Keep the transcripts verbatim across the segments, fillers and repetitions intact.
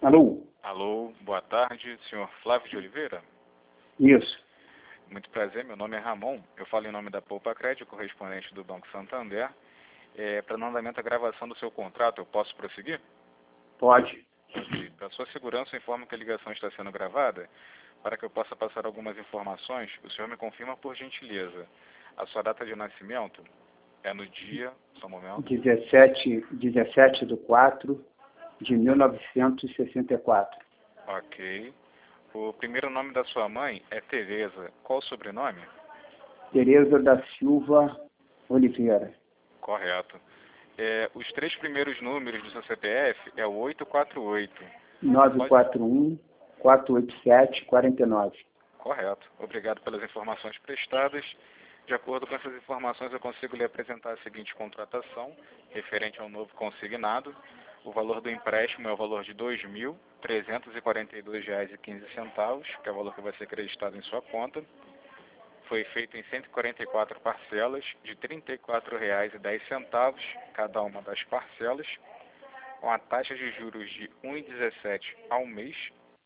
Alô? Alô, boa tarde, senhor Flávio de Oliveira? Isso. Muito prazer, meu nome é Ramon, eu falo em nome da Poupa Crédito, correspondente do Banco Santander. É, para no andamento da gravação do seu contrato, eu posso prosseguir? Pode. Ok. Para sua segurança, eu informo que a ligação está sendo gravada. Para que eu possa passar algumas informações, o senhor me confirma por gentileza. A sua data de nascimento é no dia, só um momento. dezessete, dezessete de quatro de mil novecentos e sessenta e quatro. Ok. O primeiro nome da sua mãe é Tereza. Qual o sobrenome? Tereza da Silva Oliveira. Correto. É, os três primeiros números do seu C P F é o oito quatro oito. nove quatro um, quatro oito sete, quatro nove. Correto. Obrigado pelas informações prestadas. De acordo com essas informações, eu consigo lhe apresentar a seguinte contratação, referente ao novo consignado. O valor do empréstimo é o valor de dois mil trezentos e quarenta e dois reais e quinze centavos, que é o valor que vai ser acreditado em sua conta. Foi feito em cento e quarenta e quatro parcelas de trinta e quatro reais e dez centavos, cada uma das parcelas, com a taxa de juros de um vírgula dezessete ao mês,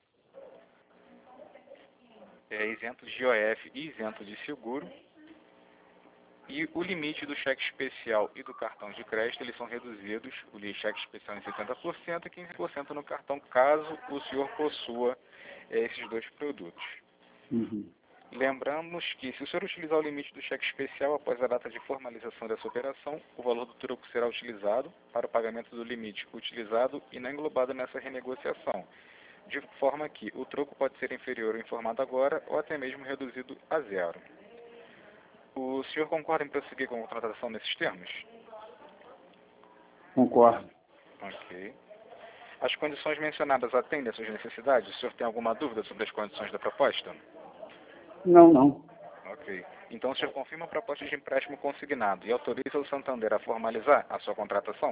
é isento de I O F e isento de seguro. E o limite do cheque especial e do cartão de crédito, eles são reduzidos, o cheque especial em setenta por cento e quinze por cento no cartão, caso o senhor possua é, esses dois produtos. Uhum. Lembramos que, se o senhor utilizar o limite do cheque especial após a data de formalização dessa operação, o valor do troco será utilizado para o pagamento do limite utilizado e não englobado nessa renegociação, de forma que o troco pode ser inferior ao informado agora ou até mesmo reduzido a zero. O senhor concorda em prosseguir com a contratação nesses termos? Concordo. Ok. As condições mencionadas atendem às suas necessidades? O senhor tem alguma dúvida sobre as condições da proposta? Não, não. Ok. Então o senhor confirma a proposta de empréstimo consignado e autoriza o Santander a formalizar a sua contratação?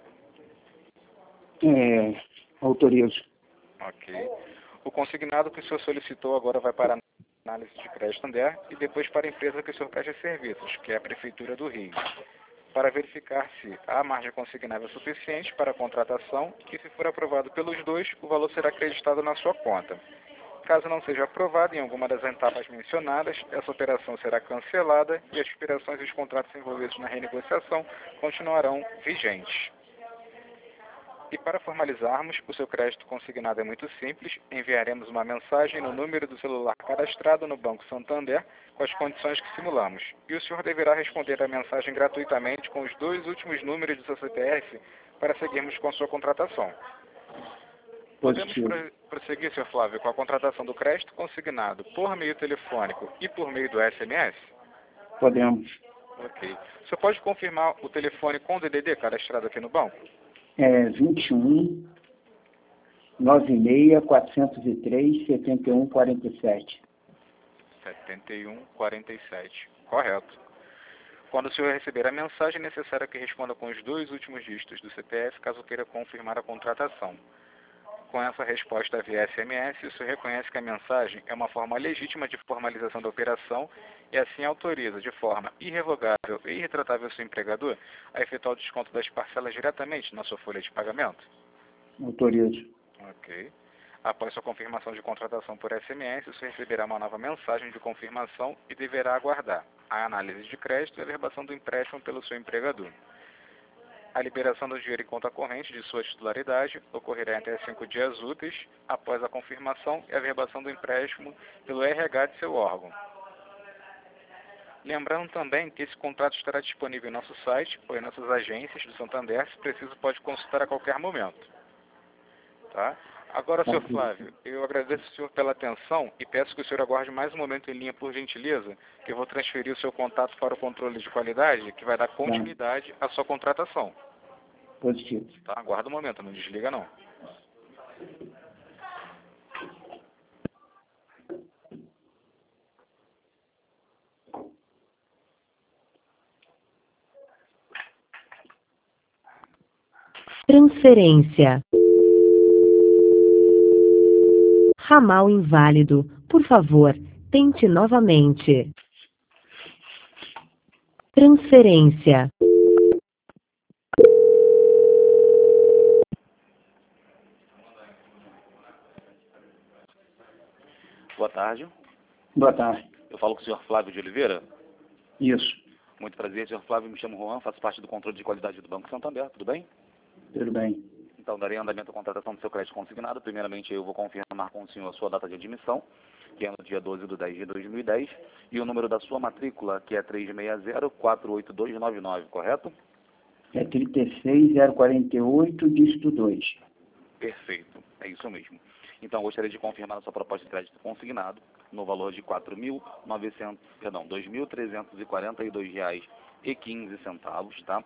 É, autorizo. Ok. O consignado que o senhor solicitou agora vai para a análise de crédito Santander e depois para a empresa que o senhor presta serviços, que é a Prefeitura do Rio, para verificar se há margem consignável suficiente para a contratação e, se for aprovado pelos dois, o valor será acreditado na sua conta. Caso não seja aprovado em alguma das etapas mencionadas, essa operação será cancelada e as expirações dos contratos envolvidos na renegociação continuarão vigentes. E para formalizarmos, o seu crédito consignado é muito simples. Enviaremos uma mensagem no número do celular cadastrado no Banco Santander com as condições que simulamos. E o senhor deverá responder a mensagem gratuitamente com os dois últimos números do seu C P F para seguirmos com a sua contratação. Podemos pro prosseguir, senhor Flávio, com a contratação do crédito consignado por meio telefônico e por meio do S M S? Podemos. Ok. O senhor pode confirmar o telefone com o D D D cadastrado aqui no banco? É vinte e um, noventa e seis, quatrocentos e três, setenta e um, quarenta e sete. setenta e um, quarenta e sete. Correto. Quando o senhor receber a mensagem, é necessário que responda com os dois últimos dígitos do C P F, caso queira confirmar a contratação. Com essa resposta via S M S, o senhor reconhece que a mensagem é uma forma legítima de formalização da operação e assim autoriza de forma irrevogável e irretratável o seu empregador a efetuar o desconto das parcelas diretamente na sua folha de pagamento? Autorizo. Ok. Após sua confirmação de contratação por S M S, o senhor receberá uma nova mensagem de confirmação e deverá aguardar a análise de crédito e a averbação do empréstimo pelo seu empregador. A liberação do dinheiro em conta corrente de sua titularidade ocorrerá em até cinco dias úteis após a confirmação e a averbação do empréstimo pelo R H de seu órgão. Lembrando também que esse contrato estará disponível em nosso site ou em nossas agências do Santander, se preciso pode consultar a qualquer momento. Tá? Agora, senhor Flávio, eu agradeço ao senhor pela atenção e peço que o senhor aguarde mais um momento em linha, por gentileza, que eu vou transferir o seu contato para o controle de qualidade, que vai dar continuidade à sua contratação. Positivo. Tá? Aguarda um momento, não desliga não. Transferência. Ramal inválido. Por favor, tente novamente. Transferência. Boa tarde. Boa tarde. Eu falo com o senhor Flávio de Oliveira. Isso. Muito prazer, senhor Flávio. Me chamo Juan, faço parte do controle de qualidade do Banco Santander. Tudo bem? Tudo bem. Então, darei andamento à contratação do seu crédito consignado. Primeiramente, eu vou confirmar com o senhor a sua data de admissão, que é no dia doze de dez de dois mil e dez, e o número da sua matrícula, que é três seis zero, quatro oito dois nove nove, correto? É trinta e seis zero quarenta e oito, dígito dois. Perfeito, é isso mesmo. Então, gostaria de confirmar a sua proposta de crédito consignado no valor de quatro mil novecentos, perdão, dois mil trezentos e quarenta e dois reais e quinze centavos, tá?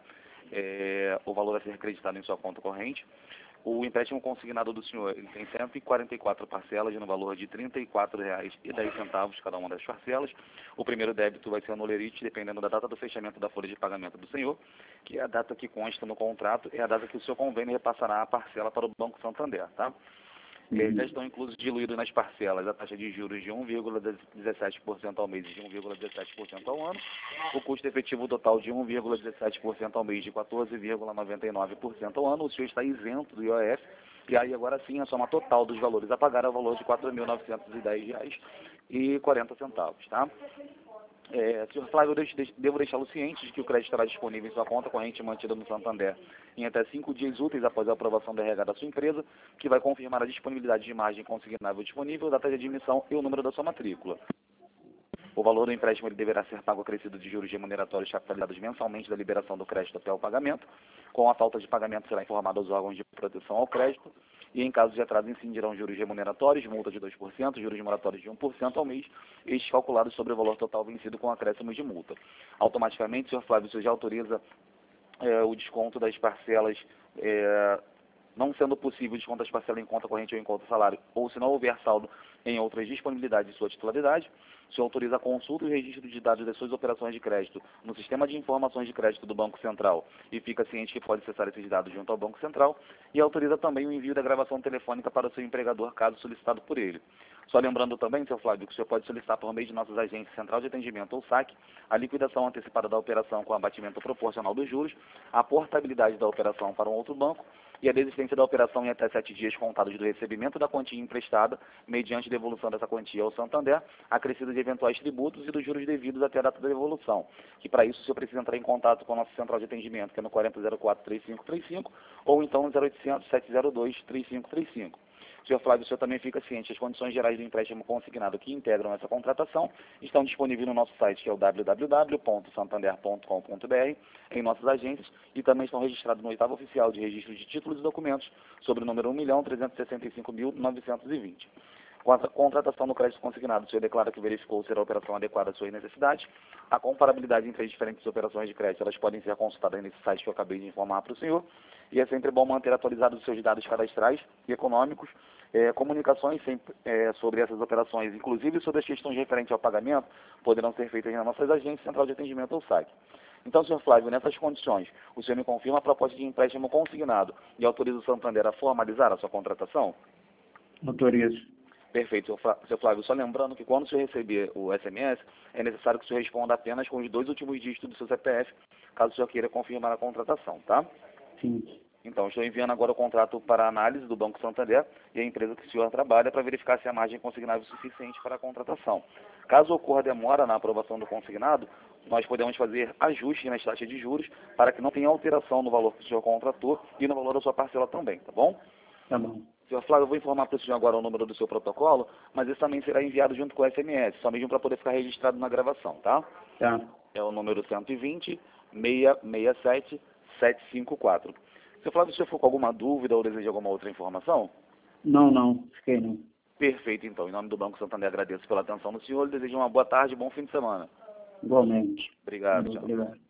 É, o valor a ser acreditado em sua conta corrente. O empréstimo consignado do senhor, ele tem cento e quarenta e quatro parcelas no valor de trinta e quatro reais e dez centavos cada uma das parcelas. O primeiro débito vai ser no lerite, dependendo da data do fechamento da folha de pagamento do senhor, que é a data que consta no contrato, é a data que o seu convênio repassará a parcela para o Banco Santander, tá? Uhum. Já estão inclusos diluídos nas parcelas a taxa de juros de um vírgula dezessete por cento ao mês e de um vírgula dezessete por cento ao ano, o custo efetivo total de um vírgula dezessete por cento ao mês de quatorze vírgula noventa e nove por cento ao ano. O senhor está isento do I O F, e aí agora sim a soma total dos valores a pagar é o valor de quatro mil novecentos e dez reais e quarenta centavos, tá? É, senhor Flávio, eu deixo, devo deixá-lo ciente de que o crédito estará disponível em sua conta corrente mantida no Santander em até cinco dias úteis após a aprovação da R H da sua empresa, que vai confirmar a disponibilidade de margem consignável disponível, data de admissão e o número da sua matrícula. O valor do empréstimo ele deverá ser pago acrescido de juros remuneratórios capitalizados mensalmente da liberação do crédito até o pagamento. Com a falta de pagamento será informado aos órgãos de proteção ao crédito e, em caso de atraso, incidirão juros remuneratórios, multa de dois por cento, juros moratórios de um por cento ao mês, estes calculados sobre o valor total vencido com acréscimos de multa. Automaticamente, senhor Flávio, o senhor já autoriza é, o desconto das parcelas, é, não sendo possível o desconto das parcelas em conta corrente ou em conta salário, ou se não houver saldo em outras disponibilidades de sua titularidade. O senhor autoriza a consulta e o registro de dados das suas operações de crédito no Sistema de Informações de Crédito do Banco Central e fica ciente que pode acessar esses dados junto ao Banco Central, e autoriza também o envio da gravação telefônica para o seu empregador, caso solicitado por ele. Só lembrando também, senhor Flávio, que o senhor pode solicitar por meio de nossas agências Central de Atendimento ou S A C a liquidação antecipada da operação com abatimento proporcional dos juros, a portabilidade da operação para um outro banco e a desistência da operação em até sete dias contados do recebimento da quantia emprestada, mediante devolução dessa quantia ao Santander, acrescido de eventuais tributos e dos juros devidos até a data da devolução. Que para isso o senhor precisa entrar em contato com a nossa Central de Atendimento, que é no quarenta zero quatro, trinta e cinco trinta e cinco, ou então no zero oitocentos, sete zero dois, trinta e cinco trinta e cinco. Senhor Flávio, o senhor também fica ciente, as condições gerais do empréstimo consignado que integram essa contratação estão disponíveis no nosso site, que é o w w w ponto santander ponto com ponto b r, em nossas agências, e também estão registrados no oitavo oficial de registro de títulos e documentos, sobre o número um milhão trezentos e sessenta e cinco mil novecentos e vinte. Com a contratação do crédito consignado, o senhor declara que verificou ser a operação adequada às suas necessidades. A comparabilidade entre as diferentes operações de crédito, elas podem ser consultadas nesse site que eu acabei de informar para o senhor. E é sempre bom manter atualizados os seus dados cadastrais e econômicos, é, comunicações sempre, é, sobre essas operações, inclusive sobre as questões referentes ao pagamento, poderão ser feitas nas nossas agências Central de Atendimento ou S A C. Então, senhor Flávio, nessas condições, o senhor me confirma a proposta de empréstimo consignado e autoriza o Santander a formalizar a sua contratação? Autorizo. Perfeito, senhor Flávio. Só lembrando que quando o senhor receber o S M S, é necessário que o senhor responda apenas com os dois últimos dígitos do seu C P F, caso o senhor queira confirmar a contratação, tá? Sim. Então, estou enviando agora o contrato para análise do Banco Santander e a empresa que o senhor trabalha para verificar se a margem consignável é suficiente para a contratação. Caso ocorra demora na aprovação do consignado, nós podemos fazer ajustes nas taxas de juros para que não tenha alteração no valor que o senhor contratou e no valor da sua parcela também, tá bom? Tá bom. Senhor Flávio, eu vou informar para o senhor agora o número do seu protocolo, mas esse também será enviado junto com o S M S, só mesmo para poder ficar registrado na gravação, tá? Tá. É o número cento e vinte, seiscentos e sessenta e sete, setecentos e cinquenta e quatro. Senhor Flávio, se o senhor for com alguma dúvida ou deseja alguma outra informação? Não, não. Fiquei não. Perfeito, então. Em nome do Banco Santander, agradeço pela atenção do senhor. Desejo uma boa tarde e bom fim de semana. Igualmente. Obrigado, tchau. Obrigado.